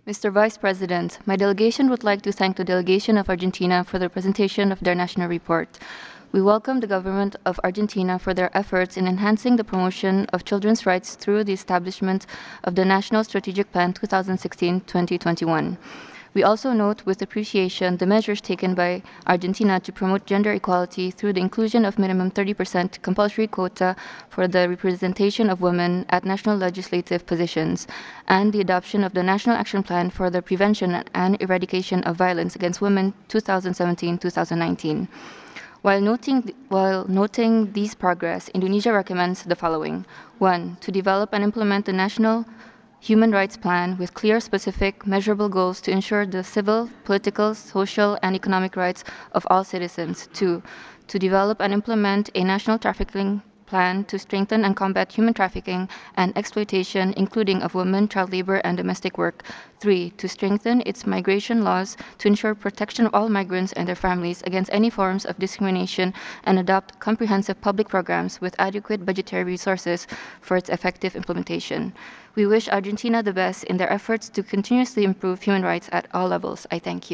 Mr. Vice President, my delegation would like to thank the delegation of Argentina for the presentation of their national report. We welcome the government of Argentina for their efforts in enhancing the promotion of children's rights through the establishment of the National Strategic Plan 2016-2021. We also note with appreciation the measures taken by Argentina to promote gender equality through the inclusion of minimum 30% compulsory quota for the representation of women at national legislative positions, and the adoption of the National Action Plan for the Prevention and Eradication of Violence Against Women 2017-2019. While noting these progress, Indonesia recommends the following. 1. To develop and implement the national human rights plan with clear, specific, measurable goals to ensure the civil, political, social, and economic rights of all citizens. 2. To develop and implement a national trafficking plan to strengthen and combat human trafficking and exploitation, including of women, child labor, and domestic work. 3. To strengthen its migration laws to ensure protection of all migrants and their families against any forms of discrimination and adopt comprehensive public programs with adequate budgetary resources for its effective implementation. We wish Argentina the best in their efforts to continuously improve human rights at all levels. I thank you.